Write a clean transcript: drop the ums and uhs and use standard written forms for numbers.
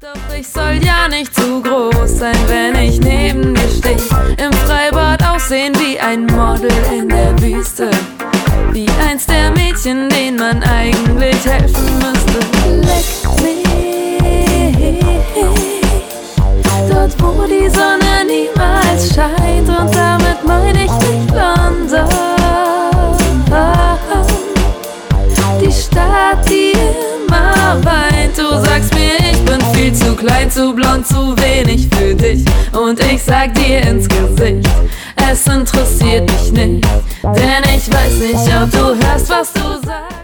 Doch ich soll ja nicht zu groß sein, wenn ich neben dir steh. Im Freibad aussehen wie ein Model in der Wüste. Wie eins der Mädchen, denen man eigentlich helfen müsste. Leck mich dort, wo die Sonne niemals scheint. Und damit meine ich nicht London, die Stadt, die immer weint. Du sagst mir, ich bin viel zu klein, zu blond, zu wenig für dich. Und ich sag dir ins Gesicht, es interessiert mich nicht, denn ich weiß nicht, ob du hörst, was du sagst.